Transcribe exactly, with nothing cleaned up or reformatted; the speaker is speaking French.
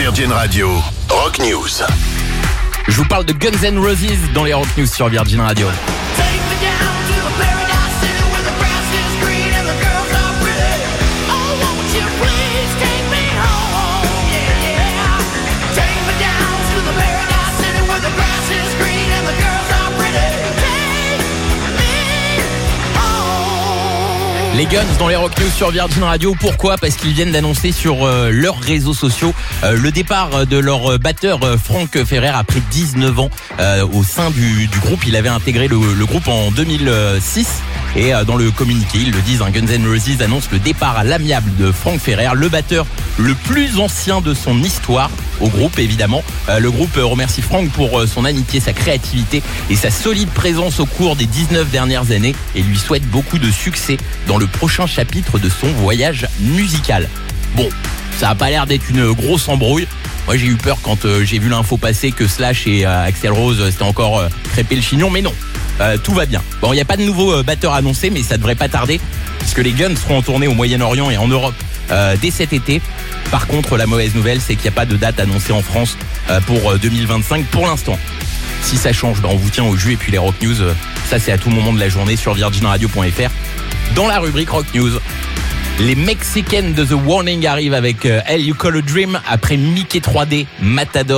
Virgin Radio, Rock News. Je vous parle de Guns N' Roses dans les Rock News sur Virgin Radio. Les Guns dans les Rock News sur Virgin Radio. Pourquoi ? Parce qu'ils viennent d'annoncer sur euh, leurs réseaux sociaux euh, le départ de leur batteur euh, Frank Ferrer après dix-neuf ans euh, au sein du, du groupe. Il avait intégré le, le groupe en deux mille six et euh, dans le communiqué, ils le disent, hein, Guns N' Roses annonce le départ à l'amiable de Frank Ferrer, le batteur le plus ancien de son histoire au groupe évidemment. Euh, le groupe remercie Frank pour euh, son amitié, sa créativité et sa solide présence au cours des dix-neuf dernières années et lui souhaite beaucoup de succès dans le prochain chapitre de son voyage musical. Bon, ça a pas l'air d'être une grosse embrouille. Moi j'ai eu peur quand euh, j'ai vu l'info passer que Slash et euh, Axl Rose euh, c'était encore euh, crêpé le chignon, mais non, euh, tout va bien. Bon, il n'y a pas de nouveau euh, batteur annoncé, mais ça devrait pas tarder, puisque les Guns seront en tournée au Moyen-Orient et en Europe euh, dès cet été. Par contre, la mauvaise nouvelle, c'est qu'il n'y a pas de date annoncée en France euh, pour euh, deux mille vingt-cinq pour l'instant. Si ça change, ben on vous tient au jus, et puis les Rock News, euh, ça c'est à tout moment de la journée sur virgin radio point f r. Dans la rubrique Rock News, les Mexicains de The Warning arrivent avec euh, Hell You Call a Dream après Mickey trois D, Matador.